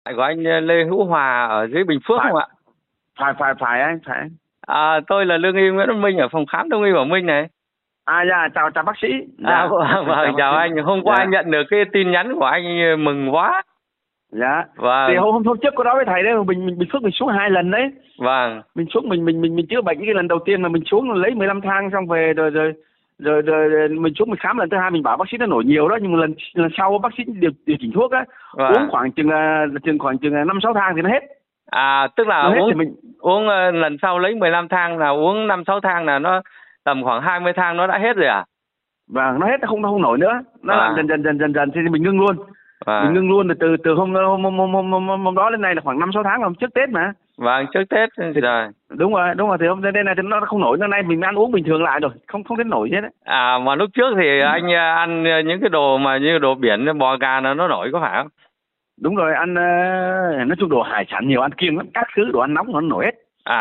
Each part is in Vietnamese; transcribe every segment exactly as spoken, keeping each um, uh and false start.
Của anh Lê Hữu Hòa ở dưới Bình Phước phải, không ạ? Phải phải phải anh, phải. À, tôi là lương y Nguyễn Văn Minh ở phòng khám đông y Bảo Minh này. À dạ, chào chào bác sĩ. Dạ, À, vâng, vâng, chào, chào anh. Hôm qua dạ. anh nhận được cái tin nhắn của anh mừng quá. Dạ. Vâng. Thì hôm hôm trước có nói với thầy đấy, mình mình mình Phước mình xuống hai lần đấy. Vâng. Mình xuống mình mình mình mình chữa bệnh cái lần đầu tiên mà mình xuống lấy mười lăm thang xong về rồi rồi rồi, rồi, rồi mình xuống mình khám lần thứ hai mình bảo bác sĩ nó nổi nhiều đó, nhưng mà lần lần sau bác sĩ điều điều chỉnh thuốc á, Vâng. uống khoảng chừng chừng khoảng chừng năm sáu thang thì nó hết. À, tức là nó hết uống thì mình uống lần sau lấy mười lăm thang là uống năm sáu thang là nó tầm khoảng hai mươi thang nó đã hết rồi à? Và nó hết, nó không nó không nổi nữa, nó Vâng. làm dần dần dần dần dần thì mình ngưng luôn. Vâng. Mình ngưng luôn rồi từ từ hôm hôm hôm hôm hôm, hôm, hôm đó đến nay là khoảng năm sáu tháng rồi, trước Tết mà. Vâng, trước Tết thì, rồi. Đúng rồi, đúng rồi, thì hôm nay này thì nó không nổi, hôm nay mình ăn uống bình thường lại rồi, không không đến nổi hết đấy. À, mà lúc trước thì anh ăn những cái đồ mà như đồ biển, bò gà là nó nổi có phải không? Đúng rồi, ăn nói chung đồ hải sản nhiều, ăn kiêng lắm, các thứ đồ ăn nóng nó nổi hết.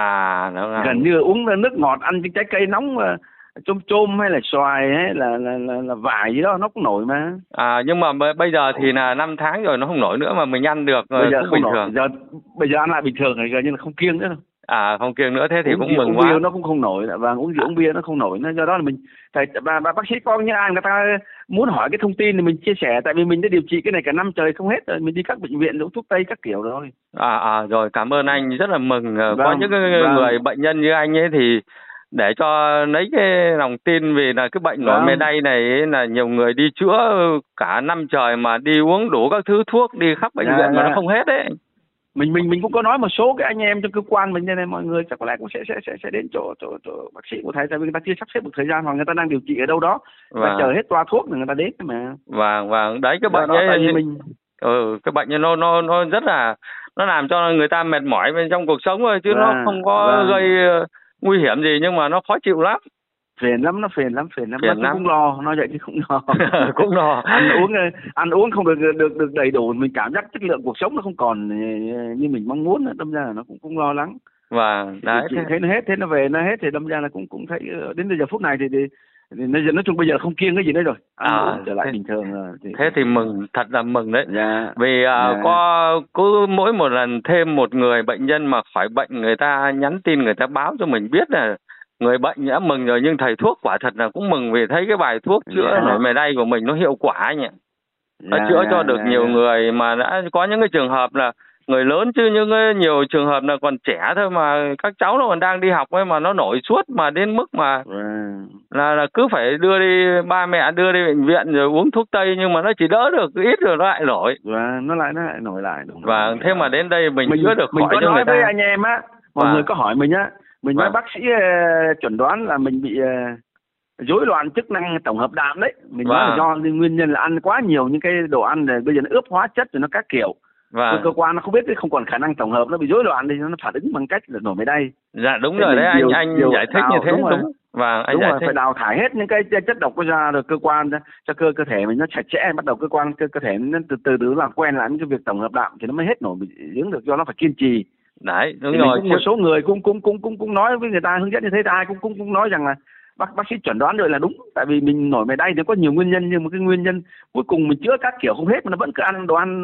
À, đúng rồi. Gần như uống nước ngọt, ăn trái cây nóng, chôm chôm hay là xoài hay là là, là, là vải gì đó nó cũng nổi mà. À, nhưng mà bây giờ thì là năm tháng rồi nó không nổi nữa mà mình ăn được bây giờ cũng không bình nổi. thường. Giờ bây giờ ăn lại bình thường rồi, gần như là không kiêng nữa đâu. À, không kiêng nữa, thế thì uống cũng rượu, mừng uống quá. bia nó cũng không nổi, và uống rượu À. uống bia nó không nổi, nó do đó là mình thầy bà, bà bác sĩ có những ai người ta muốn hỏi cái thông tin thì mình chia sẻ, tại vì mình đã điều trị cái này cả năm trời không hết rồi, mình đi các bệnh viện uống thuốc tây các kiểu rồi. À, à rồi, cảm ơn anh, rất là mừng. Vâng, có những cái vâng. người bệnh nhân như anh ấy thì để cho lấy cái lòng tin, vì là cái bệnh nổi Vâng. mề đay này ấy, là nhiều người đi chữa cả năm trời mà đi uống đủ các thứ thuốc, đi khắp bệnh Dạ, viện mà dạ. nó không hết đấy. mình mình mình cũng có nói một số cái anh em trong cơ quan mình, nên mọi người chắc có lẽ cũng sẽ sẽ sẽ sẽ đến chỗ chỗ chỗ bác sĩ của thầy, tại vì người ta chưa sắp xếp được thời gian, hoặc người ta đang điều trị ở đâu đó và Vâng. chờ hết toa thuốc rồi người ta đến mà. Vâng, vâng, đấy cái Do bệnh đó, ấy tại vì mình ừ cái bệnh ấy nó nó nó rất là, nó làm cho người ta mệt mỏi bên trong cuộc sống thôi, chứ và, nó không có và... gây nguy hiểm gì, nhưng mà nó khó chịu lắm. Phiền lắm, nó phiền lắm, phiền lắm, phiền nó lắm. cũng lo, nói vậy chứ cũng lo. Cũng lo. ăn uống ăn uống không được được được đầy đủ, mình cảm giác chất lượng cuộc sống nó không còn như mình mong muốn, đâm ra là nó cũng cũng lo lắng. Vâng, đấy. Chị thấy nó hết, thế nó về nó hết thì đâm ra là cũng cũng thấy đến bây giờ phút này thì, thì, thì nói, nói chung bây giờ không kiêng cái gì nữa rồi, ăn à, uống trở lại thế, bình thường rồi. Thì... thế thì mừng, thật là mừng đấy. Dạ, Vì uh, dạ. có cứ mỗi một lần thêm một người bệnh nhân mà khỏi bệnh, người ta nhắn tin, người ta báo cho mình biết là người bệnh đã mừng rồi, nhưng thầy thuốc quả thật là cũng mừng vì thấy cái bài thuốc chữa Dạ. nổi mề đay của mình nó hiệu quả anh ạ. Nó Dạ, chữa dạ, cho được dạ, nhiều dạ. người, mà đã có những cái trường hợp là người lớn, chứ những cái nhiều trường hợp là còn trẻ thôi, mà các cháu nó còn đang đi học ấy mà nó nổi suốt, mà đến mức mà Dạ. là là cứ phải đưa đi, ba mẹ đưa đi bệnh viện rồi uống thuốc tây, nhưng mà nó chỉ đỡ được ít rồi nó lại nổi. Và nó lại nó lại nổi lại đúng. Và rồi. thế mà đến đây mình, mình chữa được mình khỏi có cho nói người ta. với anh em á, mọi Và... người có hỏi mình á, mình và... nói bác sĩ uh, chuẩn đoán là mình bị uh, rối loạn chức năng tổng hợp đạm đấy. Mình và... nói là do nguyên nhân là ăn quá nhiều những cái đồ ăn này, bây giờ nó ướp hóa chất rồi nó các kiểu. Và... cơ quan nó không biết, không còn khả năng tổng hợp, nó bị rối loạn thì nó phản ứng bằng cách là nổi mề đay. Dạ đúng thế rồi đấy, điều, anh anh điều giải thích đào, như thế đúng. đúng. Và anh đúng giải rồi, thích. phải đào thải hết những cái chất độc có ra, rồi cơ quan cho cơ cơ thể mình nó sạch sẽ, bắt đầu cơ quan cơ, cơ thể nó từ từ từ làm quen lại với cái việc tổng hợp đạm thì nó mới hết nổi dưỡng được, do nó phải kiên trì. Đấy đúng thì rồi. Cũng, một số người cũng cũng cũng cũng cũng nói với người ta, hướng dẫn như thế, ai cũng cũng cũng nói rằng là bác bác sĩ chuẩn đoán rồi là đúng, tại vì mình nổi mề đay thì có nhiều nguyên nhân, nhưng mà cái nguyên nhân cuối cùng mình chữa các kiểu không hết mà nó vẫn cứ ăn đồ ăn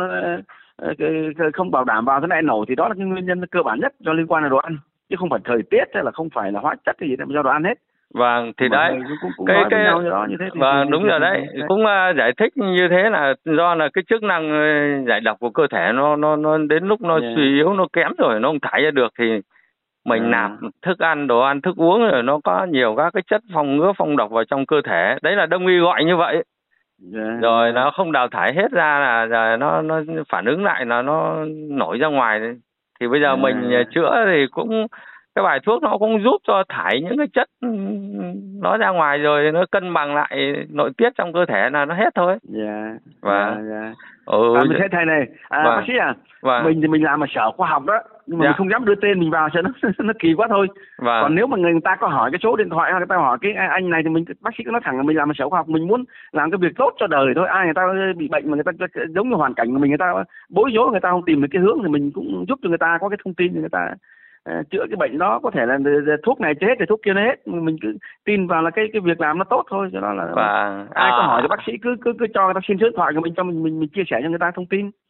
uh, không bảo đảm vào thế này nổi, thì đó là cái nguyên nhân cơ bản nhất do liên quan đến đồ ăn, chứ không phải thời tiết hay là không phải là hóa chất hay gì đâu, do đồ ăn hết. Vâng, thì Mọi đấy cũng, cũng cái cái nhau như đó, như thế thì, vâng thì, đúng thì, rồi thì, đấy. thì, Cũng uh, giải thích như thế là do là cái chức năng uh, giải độc của cơ thể nó nó nó đến lúc nó yeah. suy yếu, nó kém rồi, nó không thải ra được, thì mình yeah. nạp thức ăn, đồ ăn, thức uống rồi nó có nhiều các cái chất phòng ngừa, phong độc vào trong cơ thể, đấy là đông y gọi như vậy. Yeah. Rồi nó không đào thải hết ra là, là nó nó phản ứng lại là nó nổi ra ngoài. Thì bây giờ yeah. mình chữa thì cũng cái bài thuốc nó cũng giúp cho thải những cái chất nó ra ngoài, rồi nó cân bằng lại nội tiết trong cơ thể là nó hết thôi. Dạ. Và yeah, yeah. ừ, à, mình thấy thầy này, à, và... bác sĩ à, và... mình thì mình làm ở sở khoa học đó, nhưng mà dạ. mình không dám đưa tên mình vào cho nó nó kỳ quá thôi. và... Còn nếu mà người ta có hỏi cái số điện thoại, hoặc người ta hỏi cái anh này thì mình, bác sĩ có nói thẳng là mình làm ở sở khoa học, mình muốn làm cái việc tốt cho đời thôi. Ai người ta bị bệnh mà người ta giống như hoàn cảnh của mình, người ta bối rối, người ta không tìm được cái hướng, thì mình cũng giúp cho người ta có cái thông tin để người ta uh, chữa cái bệnh đó. Có thể là thuốc này chết thì thuốc kia nó hết, mình cứ tin vào là cái cái việc làm nó tốt thôi, cho đó là và... ai à... có hỏi thì bác sĩ cứ cứ cứ cho người ta xin số điện thoại của mình, cho mình mình, mình chia sẻ cho người ta thông tin.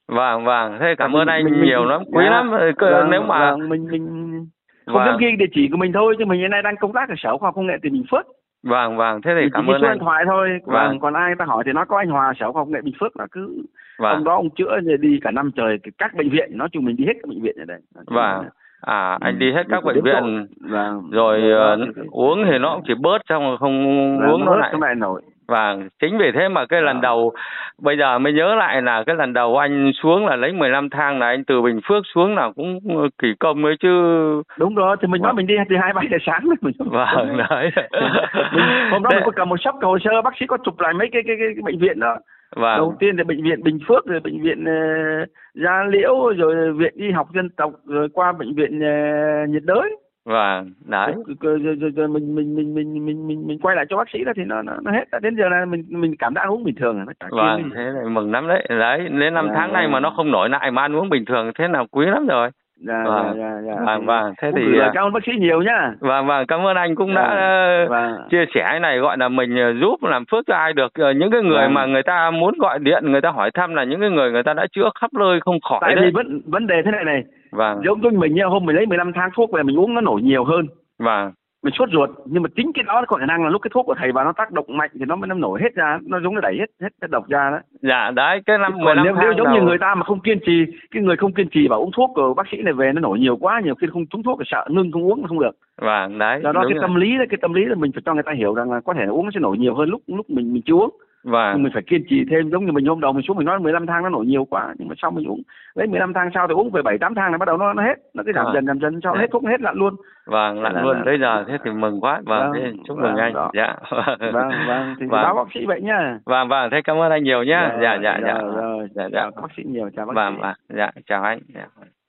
Vâng vâng, thế cảm ơn mình, anh mình, nhiều mình, lắm, quý dạ, lắm. Cơ- vâng, nếu mà vâng, mình mình không vâng dám ghi địa chỉ của mình thôi, chứ mình hiện nay đang công tác ở Sở Khoa học Công nghệ tỉnh Bình Phước. vâng vâng, thế thì Mình chỉ cảm ghi ơn số anh. điện thoại thôi. Vâng Vâng, còn ai ta hỏi thì nói có anh Hòa Sở Khoa học Công nghệ Bình Phước, là cứ ông vâng đó ông chữa đi cả năm trời các bệnh viện, nói chung mình đi hết các bệnh viện ở đây. Nói chung vâng. là, À, ừ, anh đi hết mình các cũng bệnh đếm tội. viện Vâng, rồi, rồi ờ, đó thì, thì, uống thì, thì nó cũng chỉ bớt, xong rồi không là uống nó nó bớt lại. trong này nổi. Vâng, chính vì thế mà cái lần Đó. đầu bây giờ mới nhớ lại là cái lần đầu anh xuống là lấy mười lăm thang, là anh từ Bình Phước xuống là cũng kỳ công ấy chứ. Đúng rồi, thì mình nói Vâng. mình đi từ hai ba giờ sáng đấy mình. Vâng đấy. Mình hôm đó Thế- mình có cầm một sấp hồ sơ, bác sĩ có chụp lại mấy cái cái, cái, cái bệnh viện đó. Vâng Đầu tiên là bệnh viện Bình Phước, rồi bệnh viện uh, Gia Liễu, rồi viện y học dân tộc, rồi qua bệnh viện uh, nhiệt đới. vâng đấy. Rồi, rồi, rồi, rồi mình, mình, mình, mình, mình, mình, mình quay lại cho bác sĩ đó thì nó, nó, nó hết. Đến giờ này mình mình cảm đã uống bình thường rồi. Nó chả Vâng, kiêng cái thế gì. này mừng lắm đấy. Đấy, đến năm Dạ, tháng nay dạ. mà nó không nổi lại mà ăn uống bình thường, thế nào quý lắm rồi. Dạ, dạ, Vâng dạ, dạ. vâng Thì vâng, thế cũng thì gửi lời à, cảm ơn bác sĩ nhiều nhá. vâng vâng, cảm ơn anh cũng đã Vâng, ờ, vâng. chia sẻ cái này, gọi là mình ờ, giúp làm phước cho ai được. Ờ, những cái người Vâng. mà người ta muốn gọi điện, người ta hỏi thăm là những cái người người ta đã chữa khắp nơi không khỏi Tại đấy. vì vấn vấn đề thế này này, Vâng giống như mình nha, hôm mình lấy mười lăm thang thuốc về mình uống nó nổi nhiều hơn. vâng Mình sốt ruột, nhưng mà chính cái đó có khả năng là lúc cái thuốc của thầy vào nó tác động mạnh thì nó mới nó nổi hết ra, nó giống nó đẩy hết hết cái độc ra đó. dạ đấy, cái năm mười Còn lăm nếu, tháng nếu giống đầu. như người ta mà không kiên trì, cái người không kiên trì bảo uống thuốc của bác sĩ này về nó nổi nhiều quá, nhiều khi không trúng thuốc thì sợ ngưng không uống nó không được. Vâng đấy, Do đó đúng cái rồi. tâm lý đấy, cái tâm lý là mình phải cho người ta hiểu rằng là có thể uống nó sẽ nổi nhiều hơn lúc lúc mình mình chưa uống. Nhưng Vâng mình phải kiên trì thêm, giống như mình hôm đầu mình xuống mình nói mười lăm thang nó nổi nhiều quá, nhưng mà sau mình uống lấy mười lăm thang sau thì uống về bảy tám thang là bắt đầu nó nó hết, nó cứ giảm À. dần giảm dần sau Dạ. hết thuốc nó hết lặn luôn. vâng lặn Là- luôn là- bây giờ, thế thì mừng quá. Vâng, Vâng, thế chúc vâng, mừng anh. đó. Dạ. Vâng, vâng, thì Vâng. báo bác sĩ vậy nhá. Vâng vâng, thế cảm ơn anh nhiều nhá. Rồi, dạ dạ dạ. rồi, rồi. Dạ dạ. Chào các bác sĩ nhiều, chào bác Vâng sĩ. vâng, dạ chào anh. Dạ.